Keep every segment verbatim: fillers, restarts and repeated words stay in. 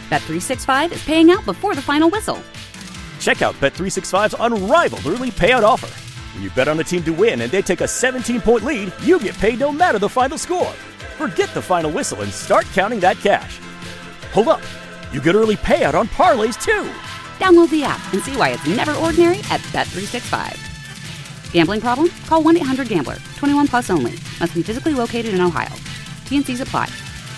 Bet three sixty-five is paying out before the final whistle. Check out Bet three sixty-five's unrivaled early payout offer. When you bet on a team to win and they take a seventeen-point lead, you get paid no matter the final score. Forget the final whistle and start counting that cash. Hold up. You get early payout on parlays, too. Download the app and see why it's never ordinary at Bet three sixty-five. Gambling problem? Call one eight hundred gambler. twenty-one plus only. Must be physically located in Ohio. T N Cs apply.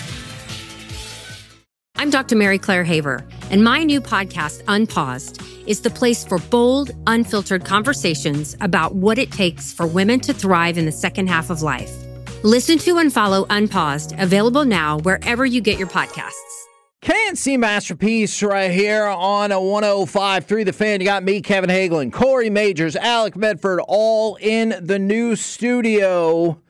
I'm Doctor Mary Claire Haver, and my new podcast, Unpaused, is the place for bold, unfiltered conversations about what it takes for women to thrive in the second half of life. Listen to and follow Unpaused, available now wherever you get your podcasts. K N C Masterpiece right here on a one oh five point three The Fan. You got me, Kevin Hagelin, Corey Majors, Alec Medford, all in the new studio.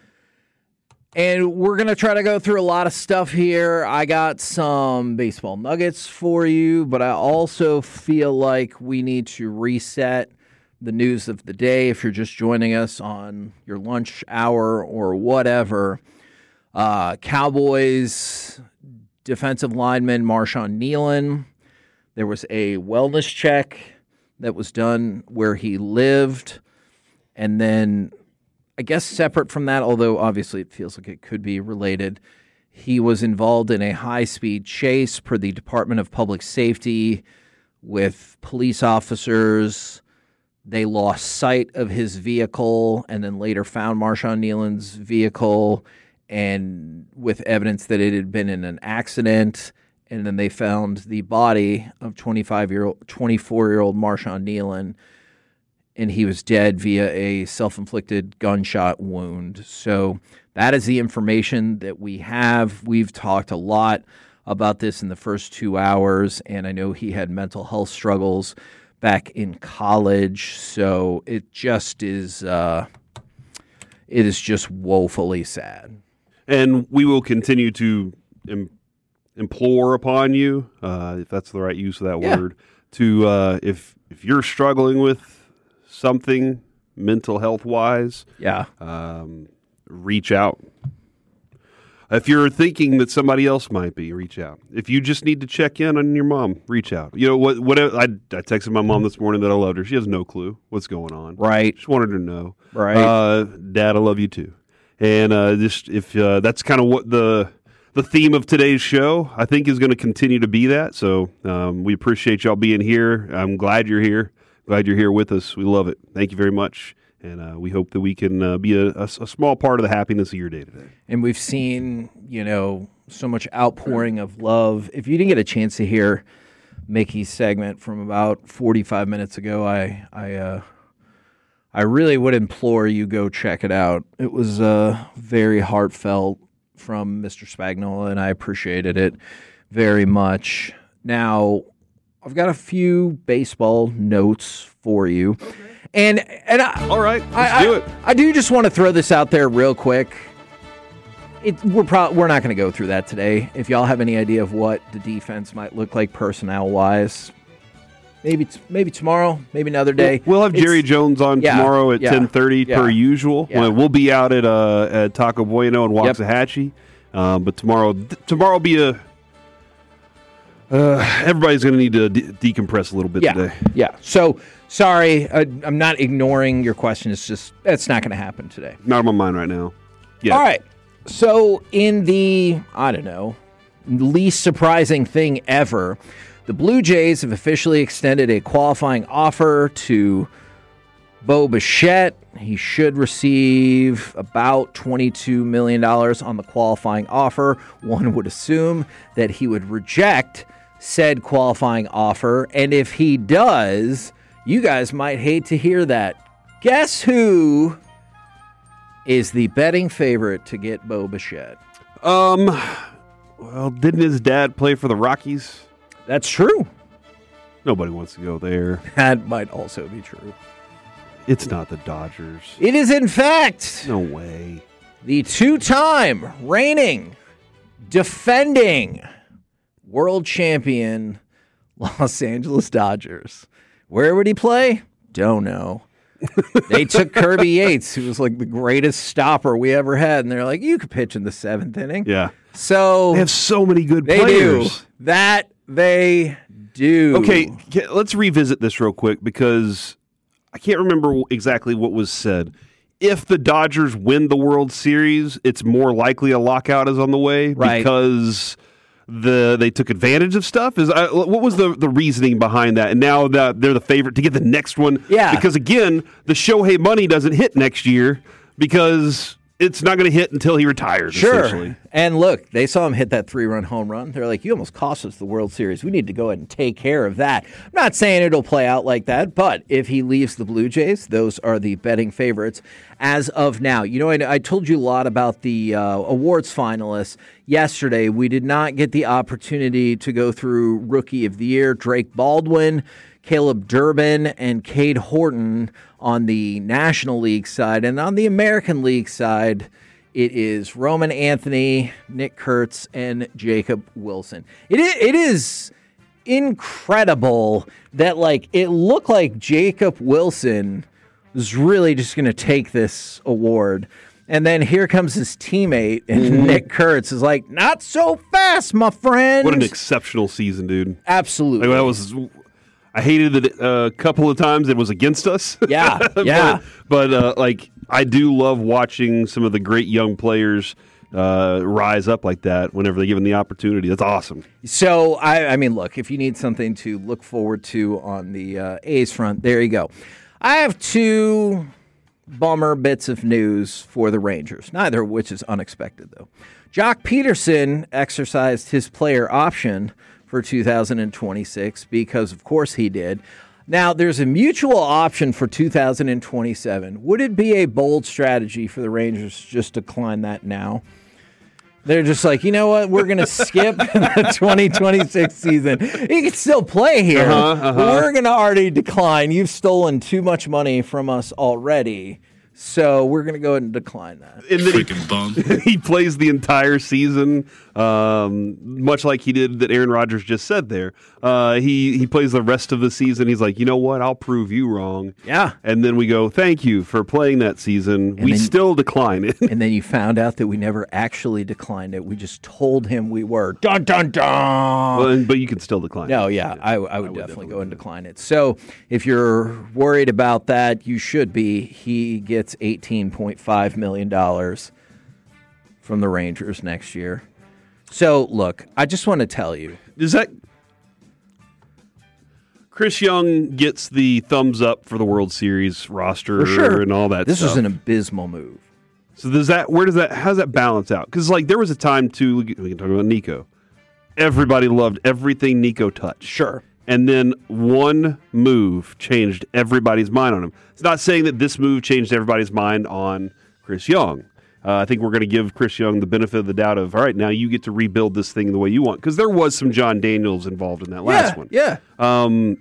And we're going to try to go through a lot of stuff here. I got some baseball nuggets for you, but I also feel like we need to reset the news of the day. If you're just joining us on your lunch hour or whatever, uh, Cowboys defensive lineman Marshawn Nealon, there was a wellness check that was done where he lived, and then I guess separate from that, although obviously it feels like it could be related, he was involved in a high-speed chase per the Department of Public Safety with police officers. They lost sight of his vehicle and then later found Marshawn Nealon's vehicle and with evidence that it had been in an accident. And then they found the body of twenty-five-year-old, twenty-four-year-old Marshawn Nealon, and he was dead via a self-inflicted gunshot wound. So that is the information that we have. We've talked a lot about this in the first two hours, and I know he had mental health struggles back in college. So it just is, uh, it is just woefully sad. And we will continue to im- implore upon you, uh, if that's the right use of that Yeah. word, to uh, if if you're struggling with something mental health wise, Yeah. um, reach out. If you're thinking that somebody else might be, reach out. If you just need to check in on your mom, reach out. You know what? What I, I texted my mom this morning that I loved her. She has no clue what's going on. Right. Just wanted her to know. Right. Uh, Dad, I love you too. And uh, just if uh, that's kind of what the the theme of today's show, I think, is going to continue to be that. So um, we appreciate y'all being here. I'm glad you're here. Glad you're here with us. We love it. Thank you very much. And uh, we hope that we can uh, be a, a, a small part of the happiness of your day today. And we've seen, you know, so much outpouring of love. If you didn't get a chance to hear Mickey's segment from about forty-five minutes ago, I I uh, I really would implore you go check it out. It was uh, very heartfelt from Mister Spagnola, and I appreciated it very much. Now, I've got a few baseball notes for you. Okay. And and I, all right, let's I, do I, it. I do just want to throw this out there real quick. It, we're pro- we're not going to go through that today. If y'all have any idea of what the defense might look like personnel-wise, maybe t- maybe tomorrow, maybe another day. We'll have It's, Jerry Jones on yeah, tomorrow at yeah, ten thirty yeah, per usual. yeah. We'll, we'll be out at uh, at Taco Bueno and Yep. Waxahachie. Um, but tomorrow, th- tomorrow will be a. Uh, everybody's going to need to de- decompress a little bit yeah, today. Yeah. So sorry, uh, I'm not ignoring your question. It's just that's not going to happen today. Not on my mind right now. Yeah. All right. So in the, I don't know, least surprising thing ever, the Blue Jays have officially extended a qualifying offer to Bo Bichette. He should receive about twenty-two million dollars on the qualifying offer. One would assume that he would reject said qualifying offer. And if he does, you guys might hate to hear that. Guess who is the betting favorite to get Bo Bichette? Um, well, didn't his dad play for the Rockies? That's true. Nobody wants to go there. That might also be true. It's not the Dodgers. It is, in fact, No way. the two-time reigning, defending world champion Los Angeles Dodgers. Where would he play? Don't know. They took Kirby Yates, who was like the greatest stopper we ever had, and they're like, you could pitch in the seventh inning. Yeah. So They have so many good they players. do. That They do. Okay, let's revisit this real quick because I can't remember exactly what was said. If the Dodgers win the World Series, it's more likely a lockout is on the way right. because the they took advantage of stuff. Is uh, what was the, the reasoning behind that? And now that they're the favorite to get the next one. Yeah. Because again, the Shohei money doesn't hit next year because it's not going to hit until he retires. Sure. Essentially. And look, they saw him hit that three-run home run. They're like, you almost cost us the World Series. We need to go ahead and take care of that. I'm not saying it'll play out like that, but if he leaves the Blue Jays, those are the betting favorites as of now. You know, I, I told you a lot about the uh, awards finalists yesterday. We did not get the opportunity to go through Rookie of the Year. Drake Baldwin, Caleb Durbin, and Cade Horton on the National League side. And on the American League side, it is Roman Anthony, Nick Kurtz, and Jacob Wilson. It is, it is incredible that, like, it looked like Jacob Wilson was really just going to take this award. And then here comes his teammate, and mm-hmm. Nick Kurtz is like, not so fast, my friend. What an exceptional season, dude. Absolutely. Like, that was... I hated it a couple of times. It was against us. Yeah, yeah. but but uh, like I do love watching some of the great young players uh, rise up like that whenever they're given the opportunity. That's awesome. So I, I mean, look, if you need something to look forward to on the uh, A's front, there you go. I have two bummer bits of news for the Rangers, neither of which is unexpected though. Jock Peterson exercised his player option for two thousand twenty-six because, of course, he did. Now, there's a mutual option for two thousand twenty-seven. Would it be a bold strategy for the Rangers to just decline that now? They're just like, you know what? We're going to skip the twenty twenty-six season. He can still play here. Uh-huh, uh-huh. But we're going to already decline. You've stolen too much money from us already. So we're going to go ahead and decline that. And then Freaking he, bum. He plays the entire season, um, much like he did that Aaron Rodgers just said there. Uh, he, he plays the rest of the season. He's like, you know what? I'll prove you wrong. Yeah. And then we go, thank you for playing that season. And we then, still decline it. And then you found out that we never actually declined it. We just told him we were. Dun, dun, dun. Well, but you can still decline no, it. yeah, yeah. I, I, would I would definitely, definitely go and decline it. So if you're worried about that, you should be. He gets eighteen point five million dollars from the Rangers next year. So, look, I just want to tell you. Does that... Chris Young gets the thumbs up for the World Series roster For sure. and all that This stuff. was an abysmal move. So does that, where does that, how does that balance out? Because, like, there was a time, too, we can talk about Nico. Everybody loved everything Nico touched. Sure. And then one move changed everybody's mind on him. It's not saying that this move changed everybody's mind on Chris Young. Uh, I think we're going to give Chris Young the benefit of the doubt of, all right, now you get to rebuild this thing the way you want. Because there was some John Daniels involved in that last yeah, one. Yeah. Um,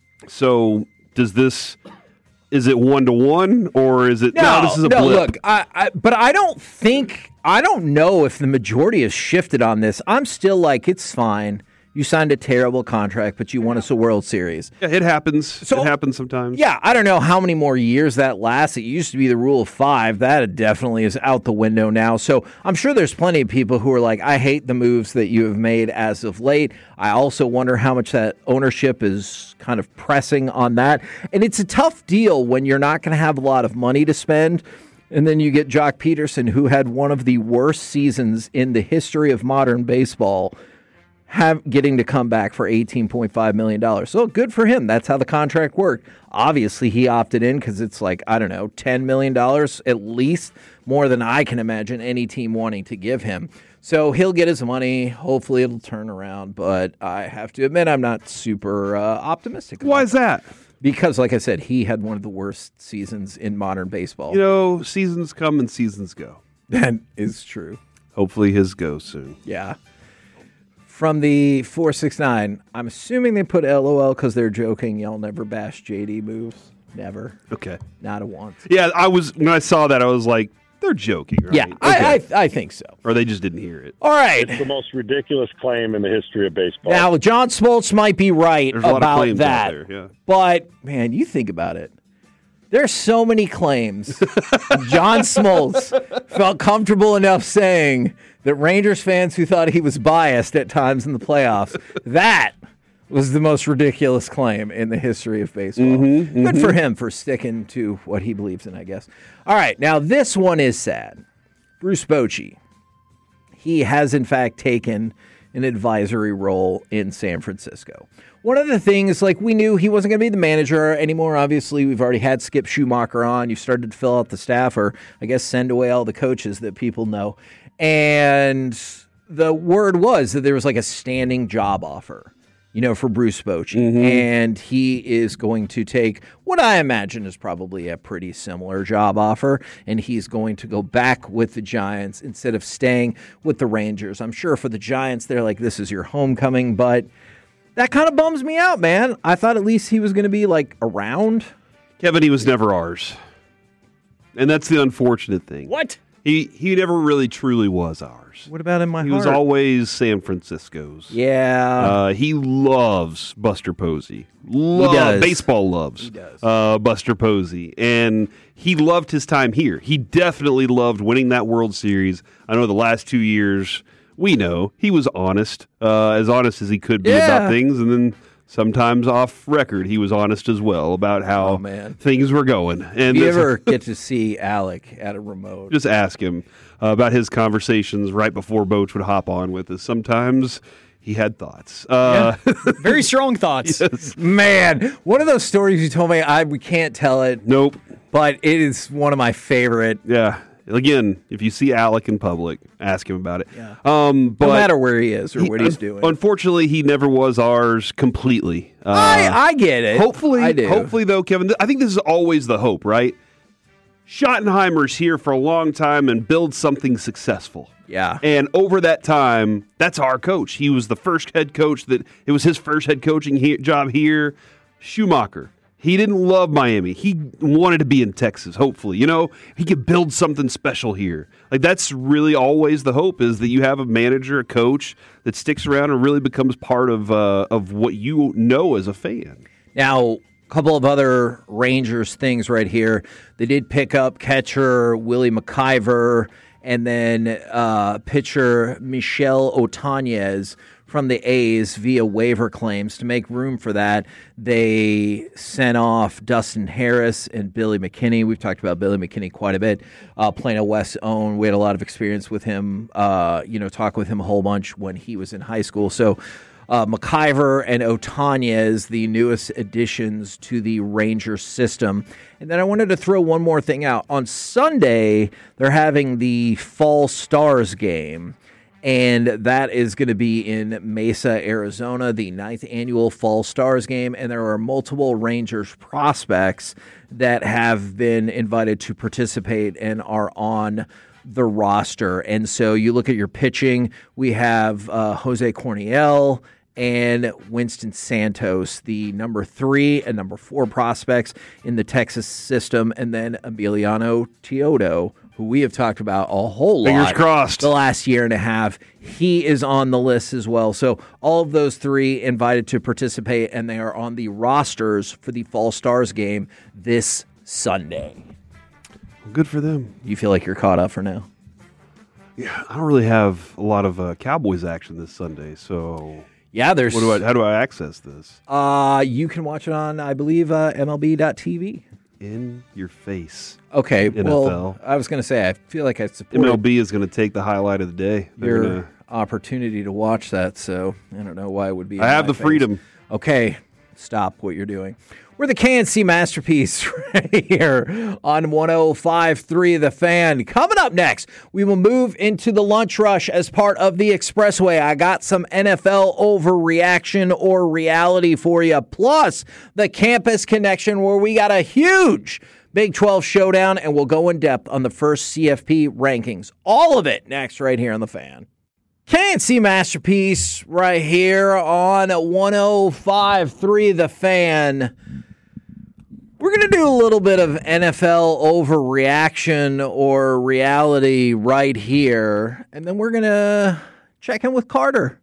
so does this, is it one-to-one or is it, no, no this is a no, blip? look, I, I, but I don't think, I don't know if the majority has shifted on this. I'm still like, it's fine. You signed a terrible contract, but you won us a World Series. Yeah, it happens. So, it happens sometimes. Yeah, I don't know how many more years that lasts. It used to be the rule of five. That definitely is out the window now. So I'm sure there's plenty of people who are like, I hate the moves that you have made as of late. I also wonder how much that ownership is kind of pressing on that. And it's a tough deal when you're not going to have a lot of money to spend. And then you get Jock Peterson, who had one of the worst seasons in the history of modern baseball, have getting to come back for eighteen point five million dollars. So good for him. That's how the contract worked. Obviously, he opted in because it's like, I don't know, ten million dollars at least, more than I can imagine any team wanting to give him. So he'll get his money. Hopefully it'll turn around. But I have to admit, I'm not super uh, optimistic. Why is that? Because, like I said, he had one of the worst seasons in modern baseball. You know, seasons come and seasons go. That is true. Hopefully his goes soon. Yeah. From the four six nine, I'm assuming they put L O L because they're joking. Y'all never bash J D moves. Never. Okay. Not a once. Yeah, I was when I saw that, I was like, they're joking, right? Yeah, Okay. I, I I think so. Or they just didn't hear it. All right. It's the most ridiculous claim in the history of baseball. Now, John Smoltz might be right There's a lot of about claims out that. there, yeah. But, man, you think about it. There's so many claims. John Smoltz felt comfortable enough saying that Rangers fans who thought he was biased at times in the playoffs, that was the most ridiculous claim in the history of baseball. Mm-hmm, Good mm-hmm. for him for sticking to what he believes in, I guess. All right, now this one is sad. Bruce Bochy. He has, in fact, taken an advisory role in San Francisco. One of the things, like, we knew he wasn't going to be the manager anymore. Obviously, we've already had Skip Schumacher on. You started to fill out the staff, or I guess send away all the coaches that people know. And the word was that there was like a standing job offer, you know, for Bruce Bochy. Mm-hmm. And he is going to take what I imagine is probably a pretty similar job offer, and he's going to go back with the Giants instead of staying with the Rangers. I'm sure for the Giants, they're like, this is your homecoming, but that kind of bums me out, man. I thought at least he was going to be, like, around. Kevin, he was never ours. And that's the unfortunate thing. What? He he never really truly was ours. What about in my he heart? He was always San Francisco's. Yeah. Uh, he loves Buster Posey. Lo- he does. Baseball loves he does. Uh, Buster Posey. And he loved his time here. He definitely loved winning that World Series. I know the last two years, we know, he was honest, uh, as honest as he could be yeah. about things. And then sometimes off record, he was honest as well about how oh, man. things were going. And if you ever get to see Alec at a remote, just ask him uh, about his conversations right before Boach would hop on with us. Sometimes he had thoughts. Uh, yeah. Very strong thoughts. Yes. Man, one of those stories you told me, I we can't tell it. Nope. But it is one of my favorite. Yeah. Again, if you see Alec in public, ask him about it. Yeah. Um, but no matter where he is or he, what he's un- doing. Unfortunately, he never was ours completely. Uh, I, I get it. Hopefully, I do. hopefully though, Kevin, th- I think this is always the hope, right? Schottenheimer's here for a long time and builds something successful. Yeah. And over that time, that's our coach. He was the first head coach that it was his first head coaching he- job here. Schumacher. He didn't love Miami. He wanted to be in Texas, hopefully. You know, he could build something special here. Like, that's really always the hope, is that you have a manager, a coach that sticks around and really becomes part of uh, of what you know as a fan. Now, a couple of other Rangers things right here. They did pick up catcher Willie McIver and then uh, pitcher Michel Otanez from the A's via waiver claims. To make room for that, they sent off Dustin Harris and Billy McKinney. We've talked about Billy McKinney quite a bit. Uh, Plano West's own. We had a lot of experience with him, uh, you know, talk with him a whole bunch when he was in high school. So uh, McIver and Otanez, the newest additions to the Rangers system. And then I wanted to throw one more thing out. On Sunday, they're having the Fall Stars game. And that is going to be in Mesa, Arizona, the ninth annual Fall Stars game. And there are multiple Rangers prospects that have been invited to participate and are on the roster. And so you look at your pitching, we have uh, Jose Corniel and Winston Santos, the number three and number four prospects in the Texas system, and then Emiliano Teodo, who we have talked about a whole lot. Fingers crossed. The last year and a half. He is on the list as well. So all of those three invited to participate, and they are on the rosters for the Fall Stars game this Sunday. Well, good for them. You feel like you're caught up for now? Yeah, I don't really have a lot of uh, Cowboys action this Sunday, so Yeah, there's. what do I? How do I access this? Uh, you can watch it on, I believe, uh, M L B dot T V. In your face. Okay, N F well, L. I was going to say, I feel like I support M L B is going to take the highlight of the day. They're your gonna, opportunity to watch that, so I don't know why it would be. I in have my the face. freedom. Okay, stop what you're doing. We're the K N C Masterpiece right here on one oh five point three The Fan. Coming up next, we will move into the lunch rush as part of the Expressway. I got some N F L overreaction or reality for you, plus the Campus Connection, where we got a huge Big twelve showdown, and we'll go in depth on the first C F P rankings. All of it next right here on The Fan. K N C Masterpiece right here on one oh five point three The Fan. We're going to do a little bit of N F L overreaction or reality right here, and then we're going to check in with Carter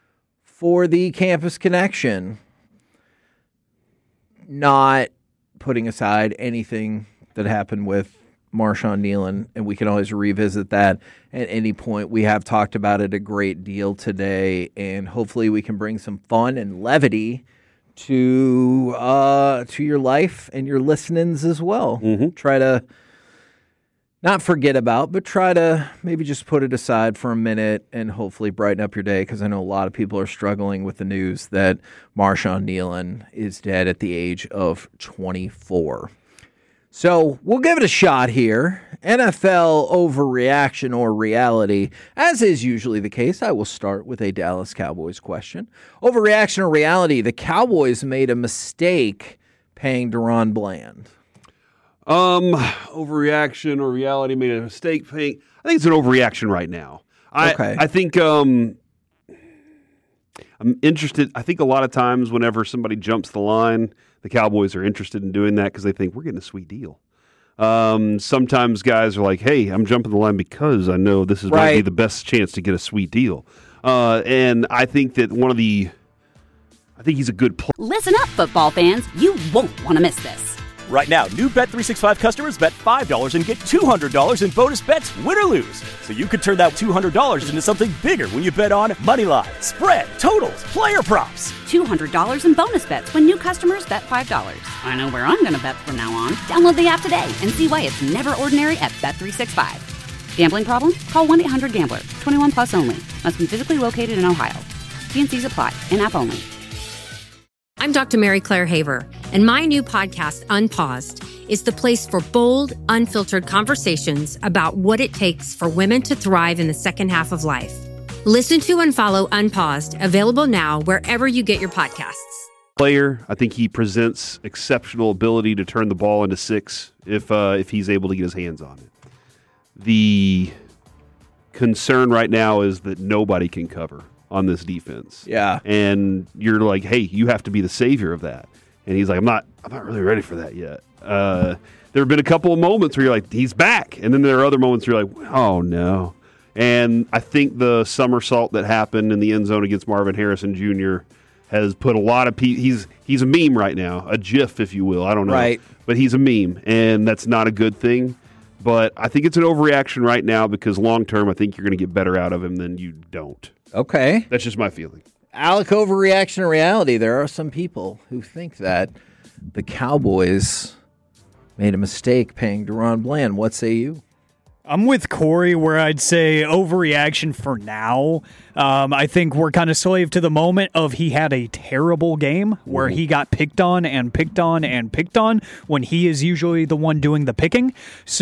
for the Campus Connection. Not putting aside anything that happened with Marshawn Nealon, and we can always revisit that at any point. We have talked about it a great deal today, and hopefully we can bring some fun and levity to uh, to your life and your listenings as well. Mm-hmm. Try to not forget about, but try to maybe just put it aside for a minute and hopefully brighten up your day, because I know a lot of people are struggling with the news that Marshawn Nealon is dead at the age of twenty-four. So we'll give it a shot here. N F L overreaction or reality. As is usually the case, I will start with a Dallas Cowboys question. Overreaction or reality, the Cowboys made a mistake paying Deron Bland. Um, overreaction or reality, made a mistake paying. I think it's an overreaction right now. I, Okay. I think um, I'm interested. I think a lot of times whenever somebody jumps the line, the Cowboys are interested in doing that because they think we're getting a sweet deal. Um, sometimes guys are like, hey, I'm jumping the line because I know this is might be Right. the best chance to get a sweet deal. Uh, and I think that one of the, I think he's a good player. Listen up, football fans. You won't want to miss this. Right now, new Bet three sixty-five customers bet five dollars and get two hundred dollars in bonus bets, win or lose. So you could turn that two hundred dollars into something bigger when you bet on money line, spread, totals, player props. two hundred dollars in bonus bets when new customers bet five dollars. I know where I'm going to bet from now on. Download the app today and see why it's never ordinary at Bet three sixty-five. Gambling problem? Call one eight hundred gambler. twenty-one plus only. Must be physically located in Ohio. T and C's apply. In-app only. I'm Doctor Mary Claire Haver, and my new podcast, Unpaused, is the place for bold, unfiltered conversations about what it takes for women to thrive in the second half of life. Listen to and follow Unpaused, available now wherever you get your podcasts. Player. I think he presents exceptional ability to turn the ball into six if uh, if he's able to get his hands on it. The concern right now is that nobody can cover on this defense. Yeah. And you're like, hey, you have to be the savior of that. And he's like, I'm not I'm not really ready for that yet. Uh, there have been a couple of moments where you're like, he's back. And then there are other moments where you're like, oh, no. And I think the somersault that happened in the end zone against Marvin Harrison Junior has put a lot of people. He's he's a meme right now, a GIF, if you will. I don't know. Right. But he's a meme, and that's not a good thing. But I think it's an overreaction right now because long term, I think you're going to get better out of him than you don't. Okay. That's just my feeling. Alec, overreaction or reality? There are some people who think that the Cowboys made a mistake paying Deron Bland. What say you? I'm with Corey where I'd say overreaction for now. Um, I think we're kind of slave to the moment of he had a terrible game where he got picked on and picked on and picked on when he is usually the one doing the picking.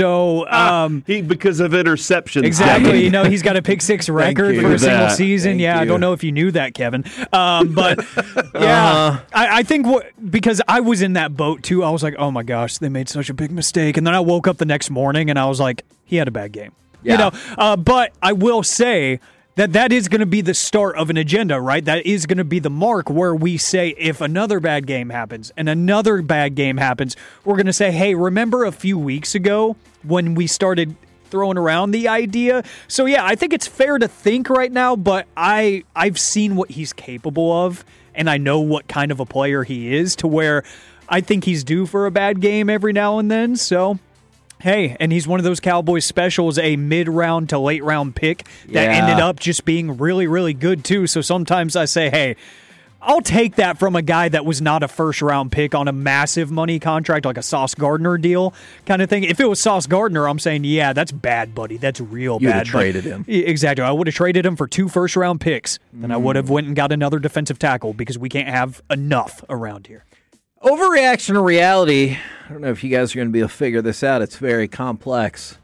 So um, he because of interceptions. exactly, Kevin. you know, he's got a pick six record you. for a single That. season. Thank yeah, I you. don't know if you knew that, Kevin. Um, but yeah, Uh-huh. I, I think what, because I was in that boat too. I was like, oh my gosh, they made such a big mistake, and then I woke up the next morning and I was like, he had a bad game. Yeah. You know, uh, but I will say that that is going to be the start of an agenda, right? That is going to be the mark where we say if another bad game happens and another bad game happens, we're going to say, hey, remember a few weeks ago when we started throwing around the idea? So yeah, I think it's fair to think right now, but I I've seen what he's capable of, and I know what kind of a player he is to where I think he's due for a bad game every now and then. So hey, and he's one of those Cowboys specials, a mid-round to late-round pick that Yeah. ended up just being really, really good, too. So sometimes I say, hey, I'll take that from a guy that was not a first-round pick on a massive money contract, like a Sauce Gardner deal kind of thing. If it was Sauce Gardner, I'm saying, yeah, that's bad, buddy. That's real You'd bad. have But- traded him. E- Exactly. I would have traded him for two first-round picks. Then I would have went and got another defensive tackle because we can't have enough around here. Overreaction or reality? I don't know if you guys are going to be able to figure this out. It's very complex.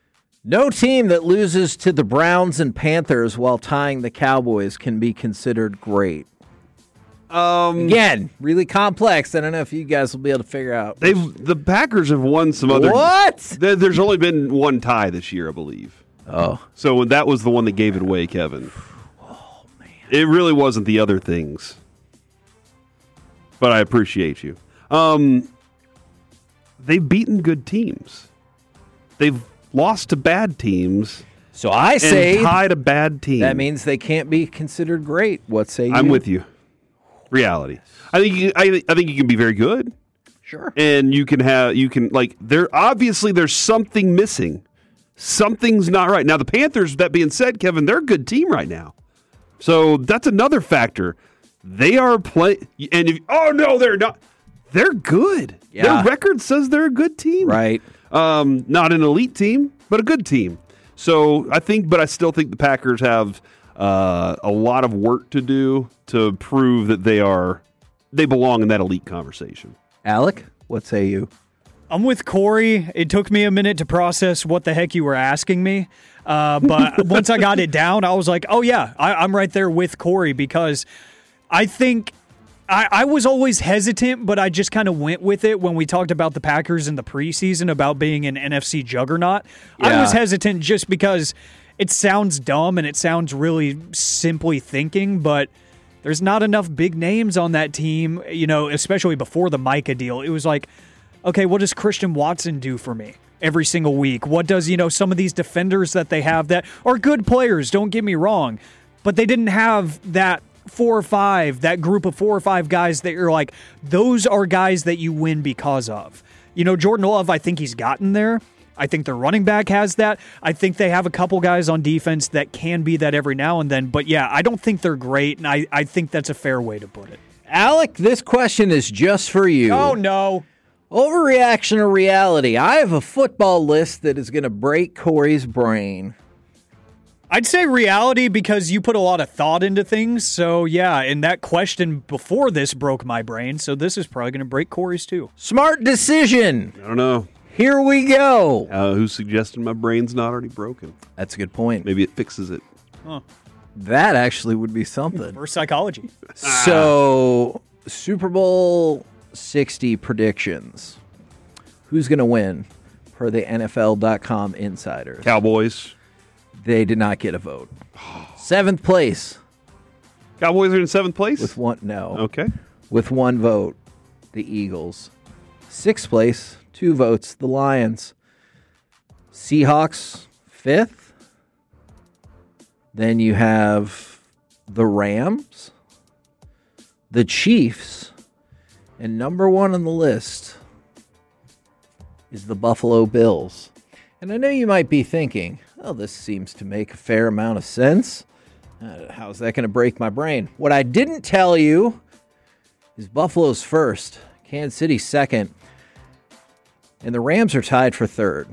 No team that loses to the Browns and Panthers while tying the Cowboys can be considered great. Um, Again, really complex. I don't know if you guys will be able to figure out. they've the Packers have won some other. What? There- There's only been one tie this year, I believe. Oh, So that was the one that gave it away, Kevin. Oh man, it really wasn't the other things. But I appreciate you. Um, they've beaten good teams. They've lost to bad teams so I and say tied a bad team. that means they can't be considered great. What say you? I'm with you. Reality. I think you, I, I think you can be very good. Sure. And you can have, you can, like, there, obviously there's something missing. Something's not right. Now, the Panthers, that being said, Kevin, they're a good team right now. So that's another factor. They are play, and if, oh no, they're not. They're good. Yeah. Their record says they're a good team. Right. Um, not an elite team, but a good team. So I think, but I still think the Packers have uh, a lot of work to do to prove that they are, they belong in that elite conversation. Alec, what say you? I'm with Corey. It took me a minute to process what the heck you were asking me. Uh, but once I got it down, I was like, oh, yeah, I, I'm right there with Corey because I think I, I was always hesitant, but I just kind of went with it when we talked about the Packers in the preseason about being an N F C juggernaut. Yeah. I was hesitant just because it sounds dumb and it sounds really simply thinking, but there's not enough big names on that team, you know, especially before the Micah deal. It was like, okay, what does Christian Watson do for me every single week? What does, you know, some of these defenders that they have that are good players, don't get me wrong, but they didn't have that four or five, that group of four or five guys that you're like, those are guys that you win because of. You know, Jordan Love, I think he's gotten there. I think their running back has that. I think they have a couple guys on defense that can be that every now and then. But yeah, I don't think they're great, and I, I think that's a fair way to put it. Alec, this question is just for you. Oh, no. Overreaction or reality? I have a football list that is going to break Corey's brain. I'd say reality because you put a lot of thought into things. So, yeah, and that question before this broke my brain. So this is probably going to break Corey's too. Smart decision. I don't know. Here we go. Uh, who suggested my brain's not already broken? That's a good point. Maybe it fixes it. Huh. That actually would be something. For psychology. So, Super Bowl sixty predictions. Who's going to win per the N F L dot com insiders? Cowboys. They did not get a vote. Seventh place Cowboys are in seventh place? with one no. Okay. With one vote, the Eagles. Sixth place, two votes, the Lions. Seahawks, fifth. Then you have the Rams, the Chiefs, and number one on the list is the Buffalo Bills. And I know you might be thinking, oh, this seems to make a fair amount of sense. Uh, how's that going to break my brain? What I didn't tell you is Buffalo's first, Kansas City second, and the Rams are tied for third.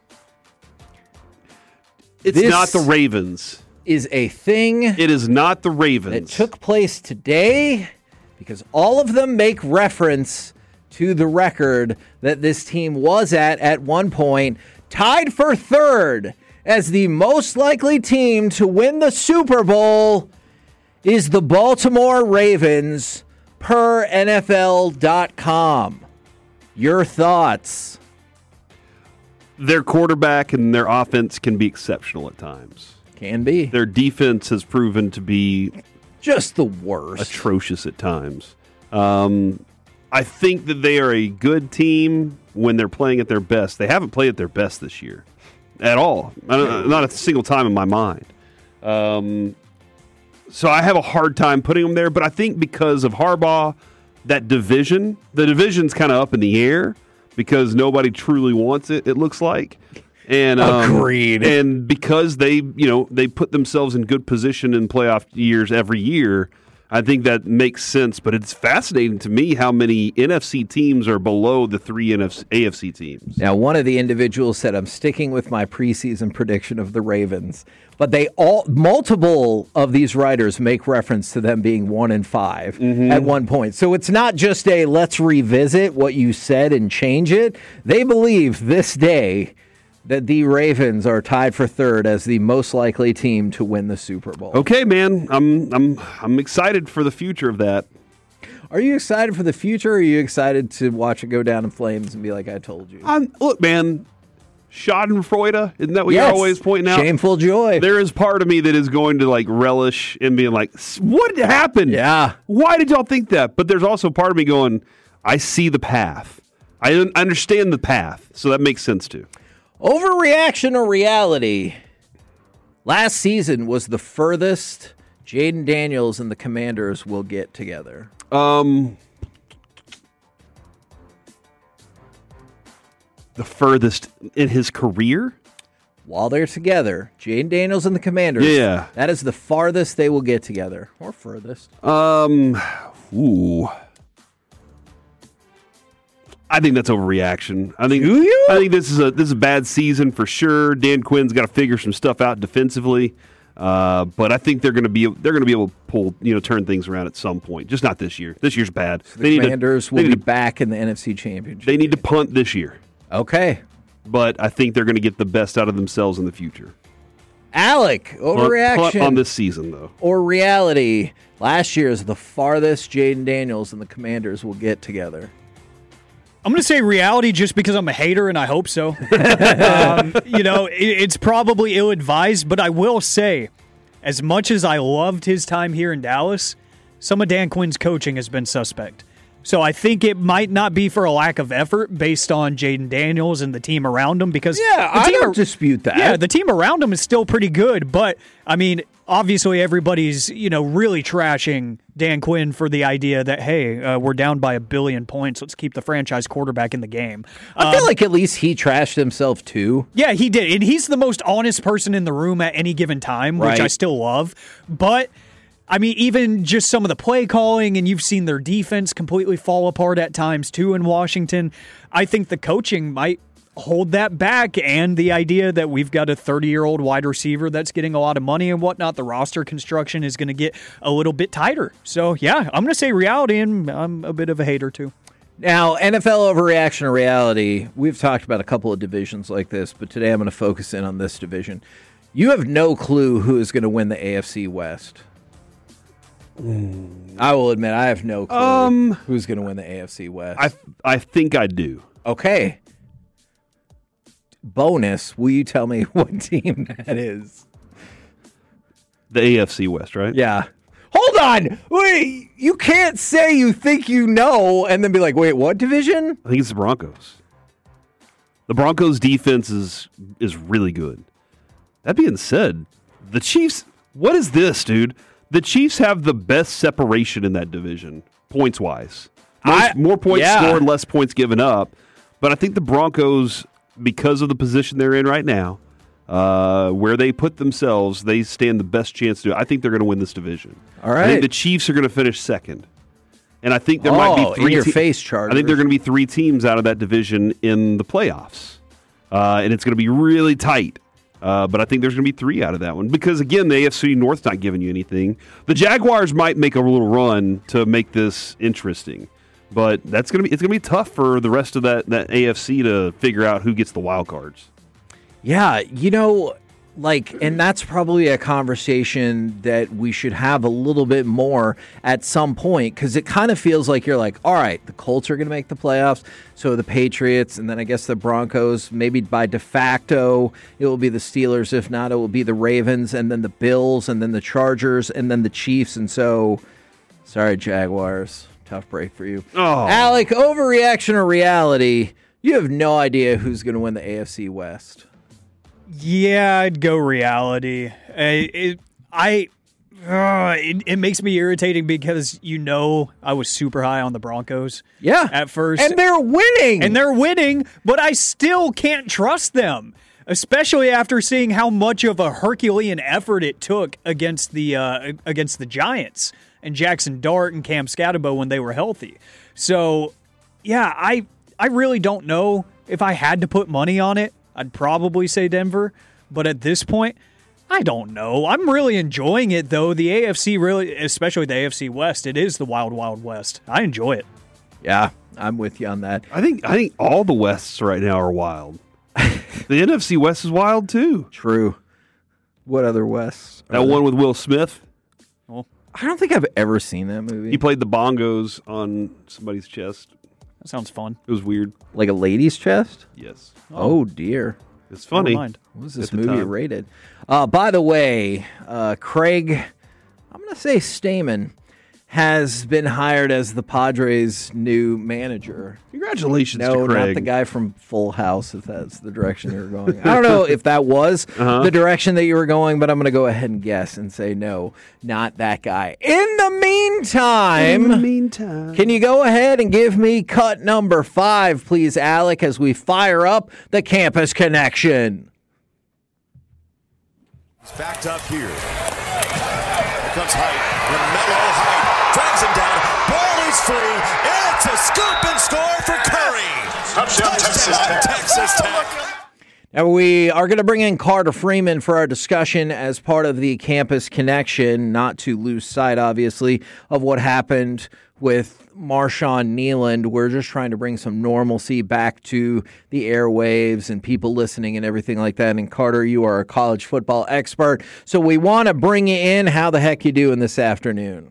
It's This not the Ravens. Is a thing It is not the Ravens. that took place today because all of them make reference to the record that this team was at at one point, tied for third as the most likely team to win the Super Bowl is the Baltimore Ravens per N F L dot com. Your thoughts? Their quarterback and their offense can be exceptional at times. Can be. Their defense has proven to be Just the worst. atrocious at times. Um, I think that they are a good team when they're playing at their best. They haven't played at their best this year at all. Not a single time in my mind. Um, so I have a hard time putting them there, but I think because of Harbaugh, that division, the division's kind of up in the air because nobody truly wants it, it looks like. And um, Agreed. And because they, you know, they put themselves in good position in playoff years every year, I think that makes sense. But it's fascinating to me how many N F C teams are below the three N F C, A F C teams. Now, one of the individuals said, I'm sticking with my preseason prediction of the Ravens. But they all, multiple of these writers make reference to them being one and five mm-hmm. at one point. So it's not just a let's revisit what you said and change it. They believe this day that the Ravens are tied for third as the most likely team to win the Super Bowl. Okay, man, I'm I'm I'm excited for the future of that. Are you excited for the future, or are you excited to watch it go down in flames and be like, I told you? I'm, look, man, Schadenfreude, isn't that what Yes. you're always pointing out? Shameful joy. There is part of me that is going to like relish in being like, what happened? Yeah. Why did y'all think that? But there's also part of me going, I see the path. I un- understand the path, so that makes sense too. Overreaction or reality? Last season was the furthest Jaden Daniels and the Commanders will get together. Um, the furthest in his career. While they're together, Jaden Daniels and the Commanders. Yeah. That is the farthest they will get together. Or furthest. Um, ooh. I think that's overreaction. I think Do you? I think this is a this is a bad season for sure. Dan Quinn's got to figure some stuff out defensively. Uh, but I think they're going to be they're going to be able to pull, you know, turn things around at some point. Just not this year. This year's bad. So the Commanders to, will be be back in the N F C Championship. They need to punt this year. Okay. But I think they're going to get the best out of themselves in the future. Alec, overreaction. Punt, punt on this season, though. Or reality. Last year is the farthest Jaden Daniels and the Commanders will get together. I'm going to say reality just because I'm a hater, and I hope so. um, you know, it, it's probably ill-advised, but I will say, as much as I loved his time here in Dallas, some of Dan Quinn's coaching has been suspect. So I think it might not be for a lack of effort based on Jaden Daniels and the team around him. Because yeah, the I team don't ar- dispute that. Yeah, the team around him is still pretty good, but I mean, obviously everybody's you know really trashing Dan Quinn for the idea that hey, uh, we're down by a billion points. Let's keep the franchise quarterback in the game. I feel um, like at least he trashed himself too. Yeah, he did, and he's the most honest person in the room at any given time, which Right. I still love. But I mean, even just some of the play calling, and you've seen their defense completely fall apart at times too in Washington. I think the coaching might hold that back, and the idea that we've got a thirty-year-old wide receiver that's getting a lot of money and whatnot, the roster construction is going to get a little bit tighter. So, yeah, I'm going to say reality, and I'm a bit of a hater too. Now, N F L overreaction or reality, we've talked about a couple of divisions like this, but today I'm going to focus in on this division. You have no clue who is going to win the A F C West. I will admit I have no clue Um, who's going to win the A F C West. I I think I do. Okay. Bonus, will you tell me what team that is? The A F C West, right? Yeah. Hold on. Wait, you can't say you think you know and then be like, wait, what division? I think it's the Broncos. The Broncos' defense is is really good. That being said, the Chiefs, what is this, dude? The Chiefs have the best separation in that division, points-wise. Most, I- more points yeah. scored, less points given up. But I think the Broncos, because of the position they're in right now, uh, where they put themselves, they stand the best chance to. I think they're going to win this division. All I right. think the Chiefs are going to finish second. And I think there Oh, might be in three your te- face, Chargers. I think there are going to be three teams out of that division in the playoffs. Uh, and it's going to be really tight. Uh, but I think there's going to be three out of that one. Because, again, the A F C North's not giving you anything. The Jaguars might make a little run to make this interesting. But that's going to be it's going to be tough for the rest of that, that A F C to figure out who gets the wild cards. Yeah, you know, like, and that's probably a conversation that we should have a little bit more at some point, because it kind of feels like you're like, all right, the Colts are going to make the playoffs, so the Patriots, and then I guess the Broncos, maybe by de facto, it will be the Steelers. If not, it will be the Ravens, and then the Bills, and then the Chargers, and then the Chiefs, and so, sorry, Jaguars. Tough break for you. Oh. Alec, overreaction or reality, you have no idea who's going to win the A F C West. Yeah, I'd go reality. I, it, I uh, it, it makes me irritating because you know I was super high on the Broncos. Yeah. At first. And they're winning. And they're winning, but I still can't trust them, especially after seeing how much of a Herculean effort it took against the uh, against the Giants and Jackson Dart and Cam Scatterbo when they were healthy. So, yeah, I I really don't know if I had to put money on it. I'd probably say Denver, but at this point, I don't know. I'm really enjoying it, though. The A F C really, especially the A F C West, it is the wild, wild west. I enjoy it. Yeah, I'm with you on that. I think I think all the Wests right now are wild. The N F C West is wild, too. True. What other Wests? That one with Will Smith. I don't think I've ever seen that movie. He played the bongos on somebody's chest. That sounds fun. It was weird. Like a lady's chest? Yes. Oh, dear. It's funny. Never mind. What was this At the movie time. rated? Uh, by the way, uh, Craig, I'm going to say Stamen, has been hired as the Padres' new manager. Congratulations no, to Craig. not the guy from Full House, if that's the direction you were going. I don't know if that was uh-huh. the direction that you were going, but I'm going to go ahead and guess and say no, not that guy. In the meantime, In the meantime, can you go ahead and give me cut number five, please, Alec, as we fire up the Campus Connection? He's backed up here. Here comes Height. LaMelo Height drags him down. Ball is free. It's a scoop and score for Curry. Touchdown, Texas Tech. Texas Tech. Now we are going to bring in Carter Freeman for our discussion as part of the Campus Connection, not to lose sight, obviously, of what happened with Marshawn Kneeland. We're just trying to bring some normalcy back to the airwaves and people listening and everything like that. And Carter, you are a college football expert, so we want to bring you in. How the heck you doing this afternoon?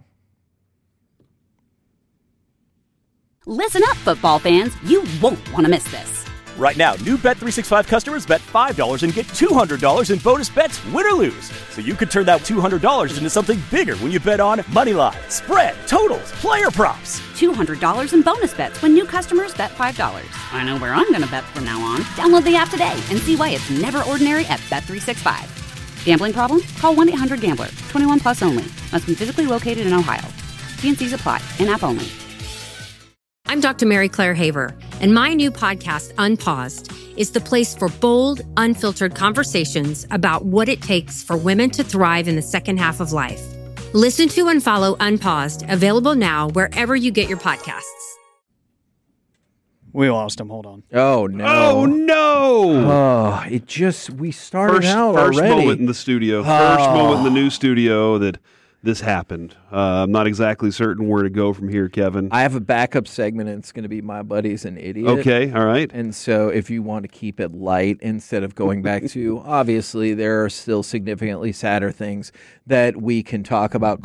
Listen up, football fans. You won't want to miss this. Right now, new Bet three sixty-five customers bet five dollars and get two hundred dollars in bonus bets, win or lose. So you could turn that two hundred dollars into something bigger when you bet on money line, spread, totals, player props. two hundred dollars in bonus bets when new customers bet five dollars. I know where I'm going to bet from now on. Download the app today and see why it's never ordinary at Bet three sixty-five. Gambling problem? Call one eight hundred gambler. twenty-one plus only. Must be physically located in Ohio. T and C's apply. In-app only. I'm Doctor Mary Claire Haver, and my new podcast, Unpaused, is the place for bold, unfiltered conversations about what it takes for women to thrive in the second half of life. Listen to and follow Unpaused, available now wherever you get your podcasts. We lost him. Hold on. Oh, no. Oh, no. Oh, it just, we started First, out first already. moment in the studio. Oh. First moment in the new studio that this happened. Uh, I'm not exactly certain where to go from here, Kevin. I have a backup segment, and it's going to be My Buddy's an Idiot. Okay, all right. And so if you want to keep it light instead of going back to, obviously, there are still significantly sadder things that we can talk about.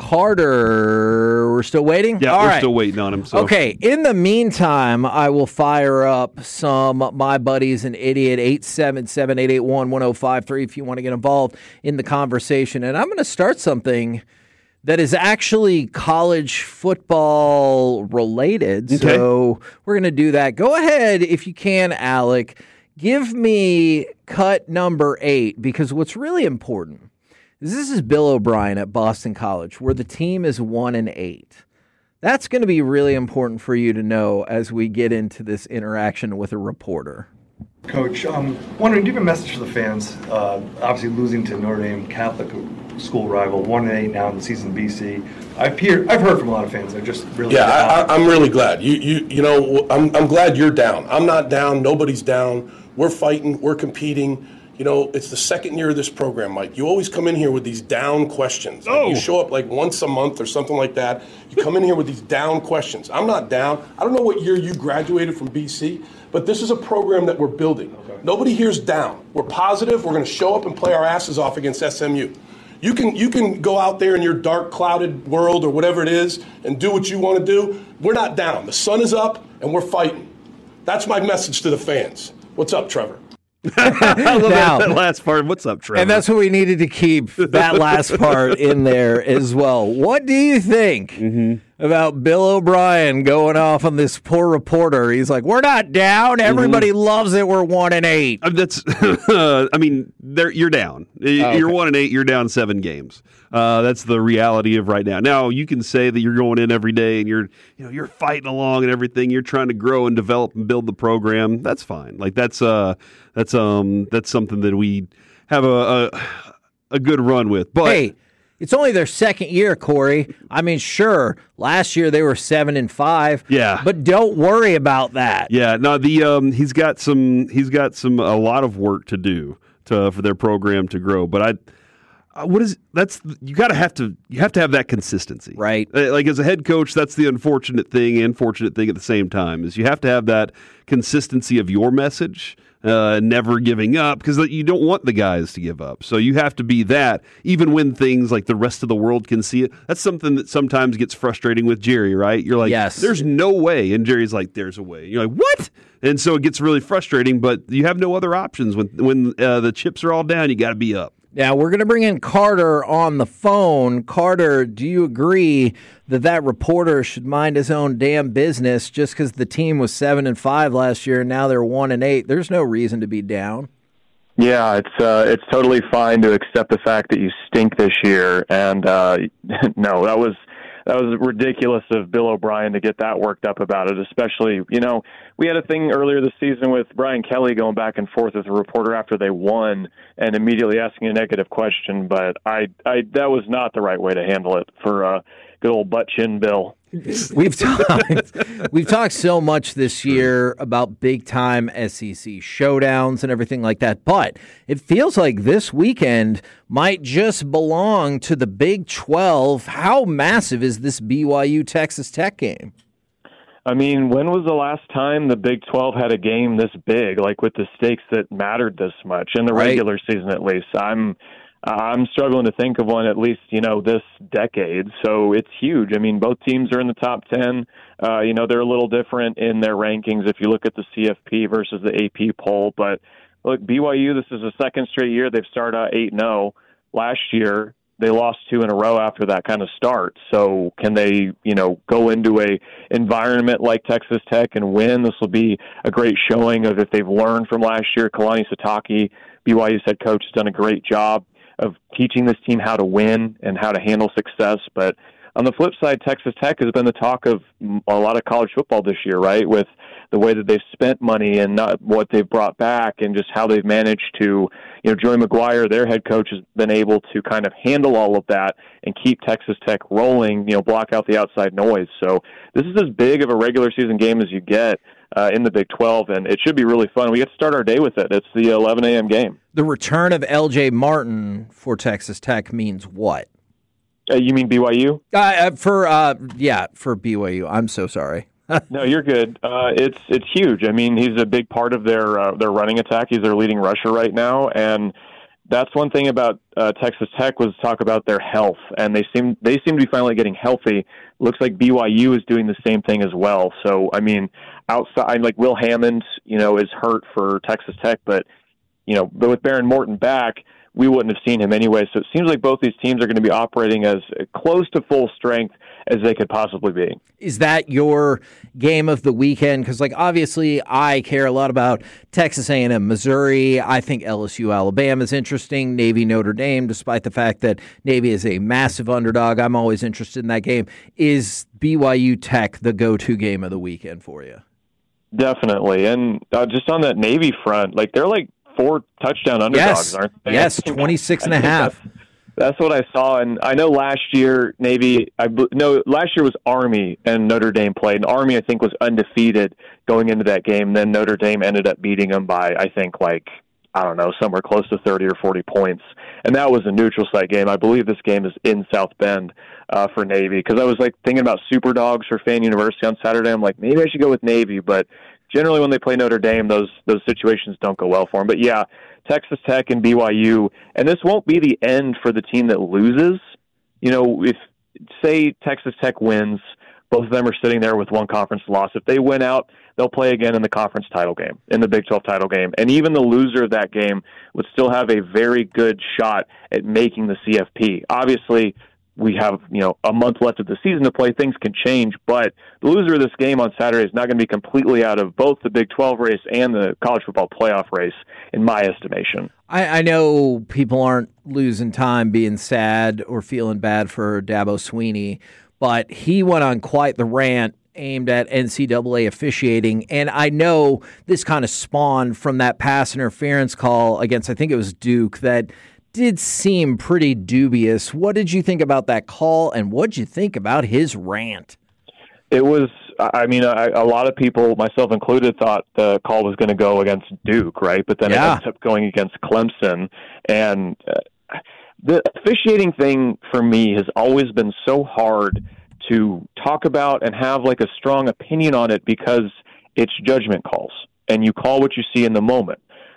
Carter, we're still waiting? Yeah, all we're right. still waiting on him. So. Okay, in the meantime, I will fire up some My Buddy's an Idiot, eight seven seven, eight eight one, one oh five three if you want to get involved in the conversation. And I'm going to start something that is actually college football related. Okay. So we're going to do that. Go ahead, if you can, Alec. Give me cut number eight, because what's really important is this is Bill O'Brien at Boston College, where the team is one and eight. That's going to be really important for you to know as we get into this interaction with a reporter. Coach, I'm wondering, do you have a message for the fans? Uh, obviously losing to Notre Dame, Catholic school rival, one and eight now in the season in B C. I've heard, I've heard from a lot of fans. They're just really yeah. I, I'm really glad. You you you know, I'm I'm glad you're down. I'm not down. Nobody's down. We're fighting. We're competing. You know, it's the second year of this program, Mike. You always come in here with these down questions. Like oh. You show up like once a month or something like that. You come in here with these down questions. I'm not down. I don't know what year you graduated from B C, but this is a program that we're building. Okay. Nobody here's down. We're positive. We're going to show up and play our asses off against S M U. You can you can go out there in your dark, clouded world or whatever it is and do what you want to do. We're not down. The sun is up, and we're fighting. That's my message to the fans. What's up, Trevor? I love now, that, that last part. What's up, Trevor? And that's what we needed to keep that last part in there as well. What do you think mm-hmm. about Bill O'Brien going off on this poor reporter? He's like, we're not down. Everybody mm-hmm. loves it. We're one and eight. Uh, that's. uh, I mean, you're down. Oh, okay. You're one and eight. You're down seven games. Uh, that's the reality of right now. Now you can say that you're going in every day and you're, you know, you're fighting along and everything. You're trying to grow and develop and build the program. That's fine. Like that's uh, that's um, that's something that we have a a, a good run with. But hey, it's only their second year, Corey. I mean, sure, last year they were seven and five. Yeah, but don't worry about that. Yeah, no, the um, he's got some he's got some a lot of work to do to for their program to grow. But I. Uh, what is that's you got to have to you have to have that consistency, right? Uh, like as a head coach, that's the unfortunate thing and fortunate thing at the same time is you have to have that consistency of your message, uh, never giving up because you don't want the guys to give up. So you have to be that even when things like the rest of the world can see it. That's something that sometimes gets frustrating with Jerry, right? You're like, yes. There's no way, and Jerry's like, there's a way. You're like, what? And so it gets really frustrating, but you have no other options when when uh, the chips are all down. You got to be up. Now, we're going to bring in Carter on the phone. Carter, do you agree that that reporter should mind his own damn business just because the team was seven and five last year and now they're one and eight? There's no reason to be down. Yeah, it's uh, it's totally fine to accept the fact that you stink this year. And uh, no, that was that was ridiculous of Bill O'Brien to get that worked up about it, especially, you know, we had a thing earlier this season with Brian Kelly going back and forth with a reporter after they won and immediately asking a negative question. But I, I that was not the right way to handle it for uh, good old butt chin Bill. We've talked we've talked so much this year about big time S E C showdowns and everything like that, but it feels like this weekend might just belong to the Big twelve. How massive is this B Y U Texas Tech game? I mean, when was the last time the Big twelve had a game this big, like with the stakes that mattered this much in the Right. regular season at least? I'm I'm struggling to think of one at least, you know, this decade. So it's huge. I mean, both teams are in the top ten. Uh, you know, they're a little different in their rankings if you look at the C F P versus the A P poll. But look, B Y U, this is the second straight year they've started out eight and oh. Last year, they lost two in a row after that kind of start. So can they, you know, go into a environment like Texas Tech and win? This will be a great showing of if they've learned from last year. Kalani Sitake, B Y U's head coach, has done a great job of teaching this team how to win and how to handle success. But on the flip side, Texas Tech has been the talk of a lot of college football this year, right? With the way that they've spent money and not what they've brought back and just how they've managed to, you know, Joey McGuire, their head coach, has been able to kind of handle all of that and keep Texas Tech rolling, you know, block out the outside noise. So this is as big of a regular season game as you get uh, in the Big twelve, and it should be really fun. We get to start our day with it. It's the eleven a.m. game. The return of L J Martin for Texas Tech means what? Uh, you mean B Y U? Uh, for uh, yeah, for B Y U. I'm so sorry. No, you're good. Uh, it's it's huge. I mean, he's a big part of their uh, their running attack. He's their leading rusher right now, and that's one thing about uh, Texas Tech was talk about their health, and they seem they seem to be finally getting healthy. Looks like B Y U is doing the same thing as well. So, I mean, outside, like Will Hammond, you know, is hurt for Texas Tech, but you know, but with Baron Morton back, we wouldn't have seen him anyway. So it seems like both these teams are going to be operating as close to full strength as they could possibly be. Is that your game of the weekend? Because, like, obviously I care a lot about Texas A and M, Missouri. I think L S U, Alabama is interesting. Navy, Notre Dame, despite the fact that Navy is a massive underdog, I'm always interested in that game. Is B Y U Tech the go-to game of the weekend for you? Definitely. And uh, just on that Navy front, like, they're like four touchdown underdogs, yes. aren't they? Yes, twenty-six and a half. That's, that's what I saw, and I know last year Navy. I no, last year was Army and Notre Dame played, and Army I think was undefeated going into that game. Then Notre Dame ended up beating them by I think like I don't know somewhere close to thirty or forty points, and that was a neutral site game. I believe this game is in South Bend uh, for Navy because I was like thinking about Super Dogs for Fan University on Saturday. I'm like maybe I should go with Navy, but generally, when they play Notre Dame, those those situations don't go well for them. But yeah, Texas Tech and B Y U, and this won't be the end for the team that loses. You know, if say Texas Tech wins, both of them are sitting there with one conference loss. If they win out, they'll play again in the conference title game, in the Big twelve title game, and even the loser of that game would still have a very good shot at making the C F P. Obviously, we have, you know, a month left of the season to play. Things can change, but the loser of this game on Saturday is not going to be completely out of both the Big twelve race and the college football playoff race, in my estimation. I, I know people aren't losing time being sad or feeling bad for Dabo Swinney, but he went on quite the rant aimed at N C double A officiating, and I know this kind of spawned from that pass interference call against, I think it was Duke, that did seem pretty dubious. What did you think about that call, and what did you think about his rant? It was, I mean, I, a lot of people, myself included, thought the call was going to go against Duke, right? But then yeah. it ended up going against Clemson. And uh, the officiating thing for me has always been so hard to talk about and have like a strong opinion on it because it's judgment calls, and you call what you see in the moment.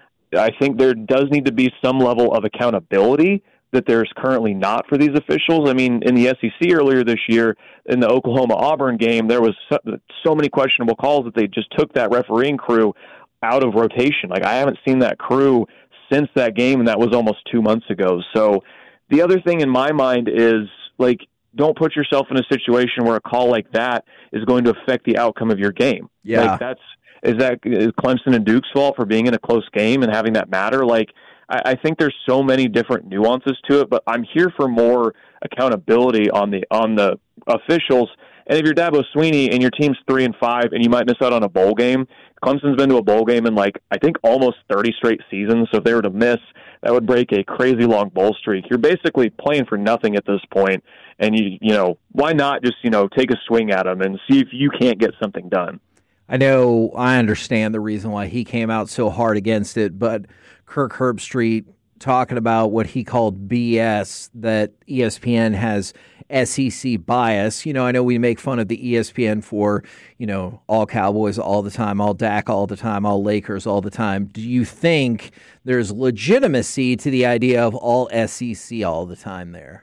I think there does need to be some level of accountability that there's currently not for these officials. I mean, in the S E C earlier this year, in the Oklahoma-Auburn game, there was so, so many questionable calls that they just took that refereeing crew out of rotation. Like, I haven't seen that crew since that game, and that was almost two months ago. So the other thing in my mind is, like, don't put yourself in a situation where a call like that is going to affect the outcome of your game. Yeah. Like, that's, is that is Clemson and Duke's fault for being in a close game and having that matter? Like, I, I think there's so many different nuances to it, but I'm here for more accountability on the on the officials. And if you're Dabo Swinney and your team's three and five and you might miss out on a bowl game, Clemson's been to a bowl game in, like, I think almost thirty straight seasons. So if they were to miss, that would break a crazy long bowl streak. You're basically playing for nothing at this point. And, you you know, why not just, you know, take a swing at them and see if you can't get something done? I know, I understand the reason why he came out so hard against it, but Kirk Herbstreit talking about what he called B S, that E S P N has S E C bias. You know, I know we make fun of the E S P N for, you know, all Cowboys all the time, all Dak all the time, all Lakers all the time. Do you think there's legitimacy to the idea of all S E C all the time there?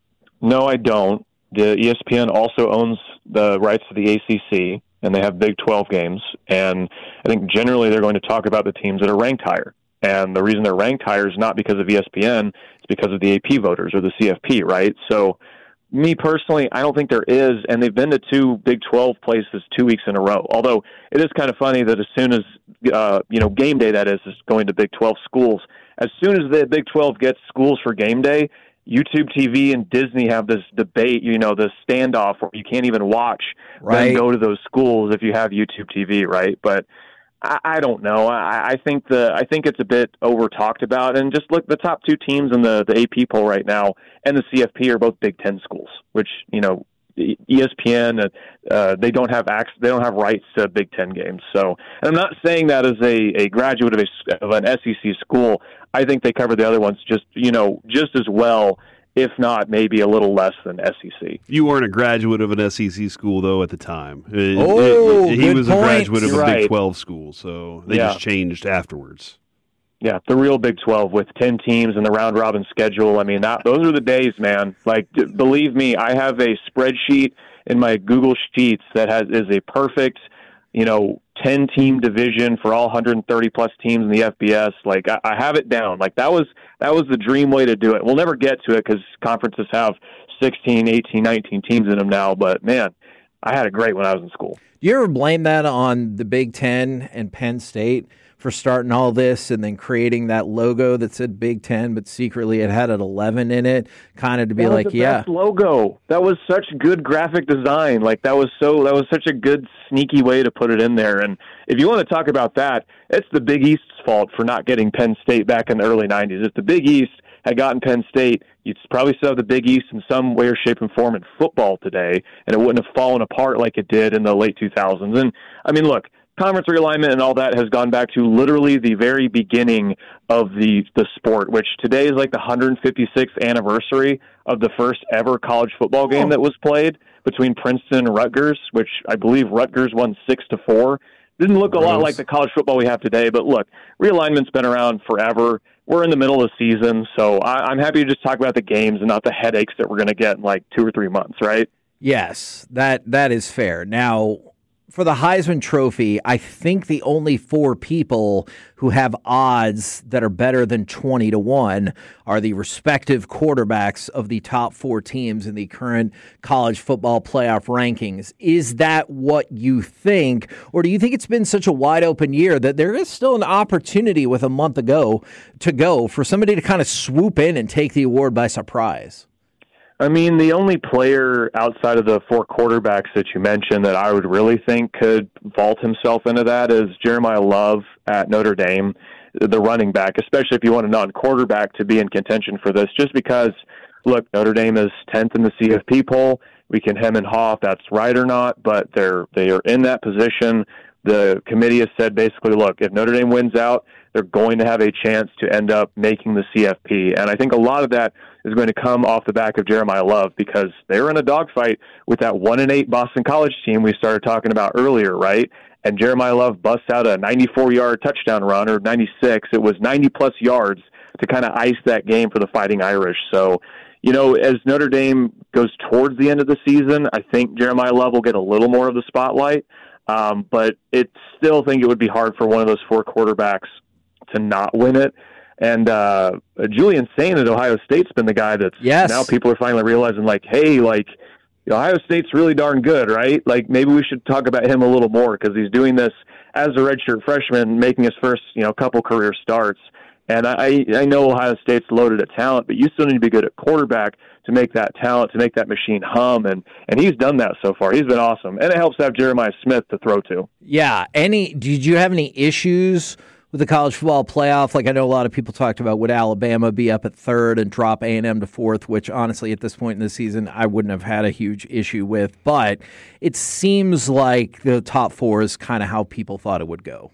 No, I don't. The E S P N also owns the rights to the A C C, and they have Big twelve games. And I think generally they're going to talk about the teams that are ranked higher. And the reason they're ranked higher is not because of E S P N, it's because of the A P voters or the C F P, right? So me personally, I don't think there is, and they've been to two Big twelve places two weeks in a row. Although it is kind of funny that as soon as, uh, you know, game day, that is, is going to Big twelve schools, as soon as the Big twelve gets schools for game day, YouTube T V and Disney have this debate, you know, this standoff where you can't even watch, right, then go to those schools if you have YouTube T V, right? But I, I don't know. I, I think the I think it's a bit over talked about. And just look, the top two teams in the, the A P poll right now and the C F P are both Big Ten schools, which, you know, E S P N, uh, they don't have access, they don't have rights to Big Ten games. So, and I'm not saying that as a, a graduate of, a, of an S E C school. I think they cover the other ones just, you know, just as well, if not maybe a little less than S E C. You weren't a graduate of an S E C school, though, at the time. It, oh, it, it, he was point. a graduate of You're a right. Big twelve school, so they yeah. just changed afterwards. Yeah, the real Big twelve with ten teams and the round-robin schedule. I mean, that, those are the days, man. Like, d- believe me, I have a spreadsheet in my Google Sheets that has is a perfect, you know, ten-team division for all one hundred thirty plus teams in the F B S. Like, I, I have it down. Like, that was that was the dream way to do it. We'll never get to it because conferences have sixteen, eighteen, nineteen teams in them now. But, man, I had it great when I was in school. Do you ever blame that on the Big Ten and Penn State for starting all this and then creating that logo that said Big Ten, but secretly it had an eleven in it, kind of to be that was like, the yeah, best logo. That was such good graphic design. Like that was so that was such a good sneaky way to put it in there. And if you want to talk about that, it's the Big East's fault for not getting Penn State back in the early nineties. If the Big East had gotten Penn State, you'd probably still have the Big East in some way or shape and form in football today, and it wouldn't have fallen apart like it did in the late two thousands. And I mean, look, conference realignment and all that has gone back to literally the very beginning of the the sport, which today is like the one hundred fifty-sixth anniversary of the first ever college football game that was played between Princeton and Rutgers, which I believe Rutgers won six to four. Didn't look a lot like the college football we have today, but look, realignment's been around forever. We're in the middle of the season, so I, I'm happy to just talk about the games and not the headaches that we're going to get in like two or three months, right? Yes, that that is fair. Now, for the Heisman Trophy, I think the only four people who have odds that are better than twenty to one are the respective quarterbacks of the top four teams in the current college football playoff rankings. Is that what you think? Or do you think it's been such a wide open year that there is still an opportunity with a month ago to go for somebody to kind of swoop in and take the award by surprise? I mean, the only player outside of the four quarterbacks that you mentioned that I would really think could vault himself into that is Jeremiah Love at Notre Dame, the running back, especially if you want a non-quarterback to be in contention for this, just because, look, Notre Dame is tenth in the C F P poll. We can hem and haw if that's right or not, but they're they are in that position. The committee has said basically, look, if Notre Dame wins out, they're going to have a chance to end up making the C F P. And I think a lot of that is going to come off the back of Jeremiah Love because they were in a dogfight with that one and eight Boston College team we started talking about earlier, right? And Jeremiah Love busts out a ninety-four yard touchdown run, or ninety-six. It was ninety plus yards to kind of ice that game for the Fighting Irish. So, you know, as Notre Dame goes towards the end of the season, I think Jeremiah Love will get a little more of the spotlight. Um, but it still think it would be hard for one of those four quarterbacks to not win it. And uh, Julian Sain at Ohio State's been the guy that's yes. now people are finally realizing, like, hey, like, Ohio State's really darn good, right? Like, maybe we should talk about him a little more because he's doing this as a redshirt freshman, making his first, you know, couple career starts. And I, I know Ohio State's loaded at talent, but you still need to be good at quarterback to make that talent, to make that machine hum. And, and he's done that so far. He's been awesome. And it helps to have Jeremiah Smith to throw to. Yeah. Any? Did you have any issues with the college football playoff? Like, I know a lot of people talked about, would Alabama be up at third and drop A and M to fourth, which honestly at this point in the season I wouldn't have had a huge issue with. But it seems like the top four is kind of how people thought it would go.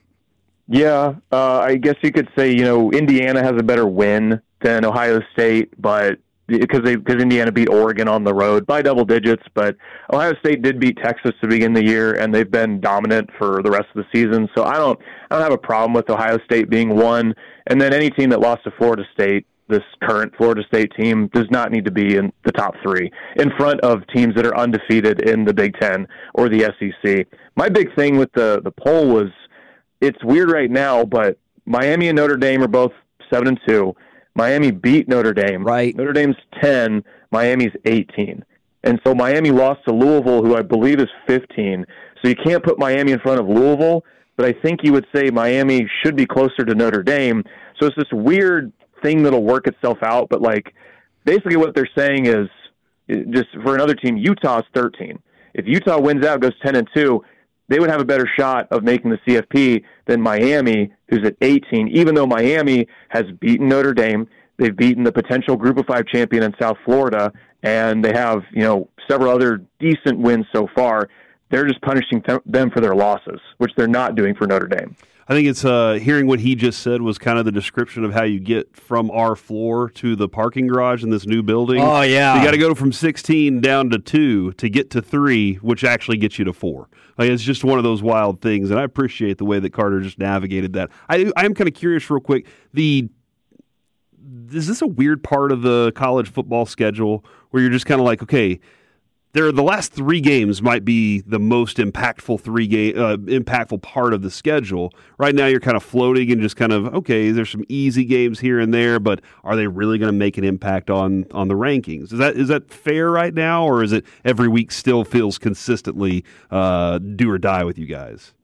Yeah, uh, I guess you could say, you know, Indiana has a better win than Ohio State, but because they because Indiana beat Oregon on the road by double digits, but Ohio State did beat Texas to begin the year, and they've been dominant for the rest of the season. So I don't I don't have a problem with Ohio State being one, and then any team that lost to Florida State, this current Florida State team, does not need to be in the top three in front of teams that are undefeated in the Big Ten or the S E C. My big thing with the the poll was, it's weird right now, but Miami and Notre Dame are both seven and two. Miami beat Notre Dame. Right. Notre Dame's ten. Miami's eighteen. And so Miami lost to Louisville, who I believe is fifteen. So you can't put Miami in front of Louisville, but I think you would say Miami should be closer to Notre Dame. So it's this weird thing that'll work itself out. But like, basically what they're saying is, just for another team, Utah's thirteen. If Utah wins out, goes ten and two, they would have a better shot of making the C F P than Miami, who's at eighteen, even though Miami has beaten Notre Dame. They've beaten the potential Group of Five champion in South Florida, and they have, you know, several other decent wins so far. They're just punishing th- them for their losses, which they're not doing for Notre Dame. I think it's uh, hearing what he just said was kind of the description of how you get from our floor to the parking garage in this new building. Oh, yeah. You got to go from sixteen down to two to get to three, which actually gets you to four. Like, it's just one of those wild things, and I appreciate the way that Carter just navigated that. I I am kind of curious real quick. The is this a weird part of the college football schedule where you're just kind of like, okay, there are the last three games might be the most impactful three game uh, impactful part of the schedule. Right now, you're kind of floating and just kind of, okay, there's some easy games here and there, but are they really going to make an impact on on the rankings? Is that is that fair right now, or is it every week still feels consistently uh, do or die with you guys?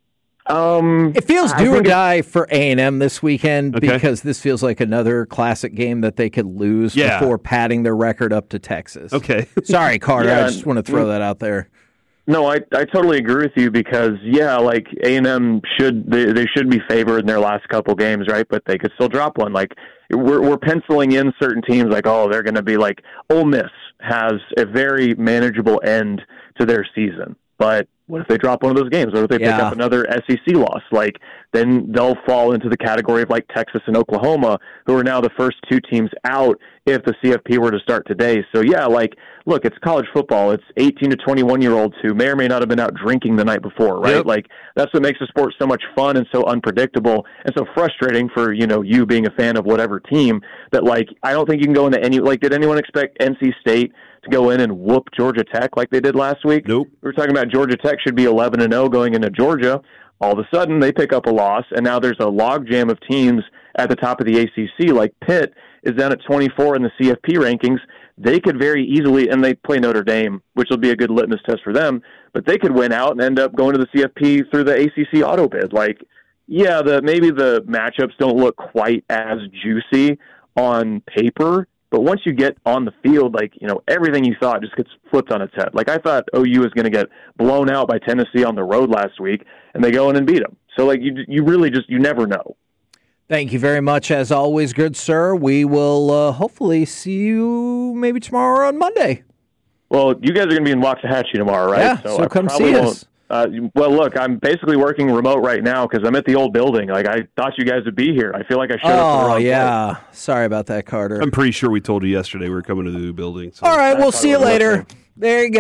Um, It feels I do or think it- die for A and M this weekend Okay. because this feels like another classic game that they could lose Yeah. before padding their record up to Texas. Okay. Sorry, Carter. Yeah, I just want to throw that out there. No, I I totally agree with you because, yeah, like A and M should they, they should be favored in their last couple games, right? But they could still drop one. Like we're we're penciling in certain teams like, oh, they're going to be like Ole Miss has a very manageable end to their season. But what if they drop one of those games? What if they pick Yeah. up another S E C loss? Like, then they'll fall into the category of like Texas and Oklahoma, who are now the first two teams out if the C F P were to start today. So, yeah, like, look, it's college football. It's eighteen to twenty-one-year-olds who may or may not have been out drinking the night before, right? Yep. Like, that's what makes the sport so much fun and so unpredictable and so frustrating for, you know, you being a fan of whatever team that, like, I don't think you can go into any – like, did anyone expect N C State to go in and whoop Georgia Tech like they did last week? Nope. We were talking about Georgia Tech should be eleven and oh going into Georgia. All of a sudden, they pick up a loss, and now there's a logjam of teams at the top of the A C C. Like Pitt is down at twenty-four in the C F P rankings. They could very easily, and they play Notre Dame, which will be a good litmus test for them, but they could win out and end up going to the C F P through the A C C auto bid. Like, yeah, the maybe the matchups don't look quite as juicy on paper, but once you get on the field, like, you know, everything you thought just gets flipped on its head. Like, I thought O U was going to get blown out by Tennessee on the road last week, and they go in and beat them. So, like, you you really just, you never know. Thank you very much, as always, good sir. We will uh, hopefully see you maybe tomorrow or on Monday. Well, you guys are going to be in Waxahachie tomorrow, right? Yeah, so I come probably see won't- us. Uh, well, look, I'm basically working remote right now because I'm at the old building. Like, I thought you guys would be here. I feel like I showed up to the Oh, wrong yeah. Sorry about that, Carter. I'm pretty sure we told you yesterday we were coming to the new building. So. All right, we'll That's see you probably later. listening. There you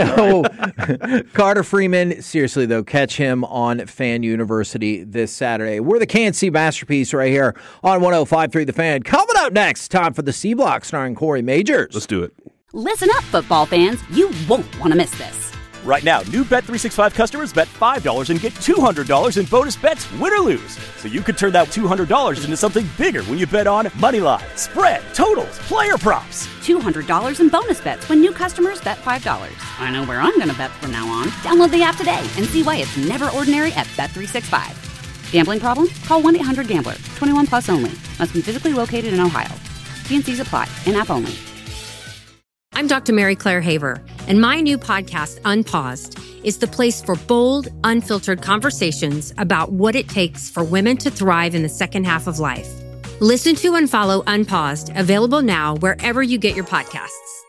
go. Carter Freeman. Seriously, though, catch him on Fan University this Saturday. We're the Can't See Masterpiece right here on one oh five point three The Fan. Coming up next, time for the C Block starring Corey Majors. Let's do it. Listen up, football fans. You won't want to miss this. Right now, new Bet three sixty-five customers bet five dollars and get two hundred dollars in bonus bets, win or lose. So you could turn that two hundred dollars into something bigger when you bet on money line, spread, totals, player props. two hundred dollars in bonus bets when new customers bet five dollars. I know where I'm going to bet from now on. Download the app today and see why it's never ordinary at Bet three sixty-five. Gambling problem? Call one eight hundred gambler. twenty-one plus only. Must be physically located in Ohio. T and C's apply. In-app only. I'm Doctor Mary Claire Haver, and my new podcast, Unpaused, is the place for bold, unfiltered conversations about what it takes for women to thrive in the second half of life. Listen to and follow Unpaused, available now wherever you get your podcasts.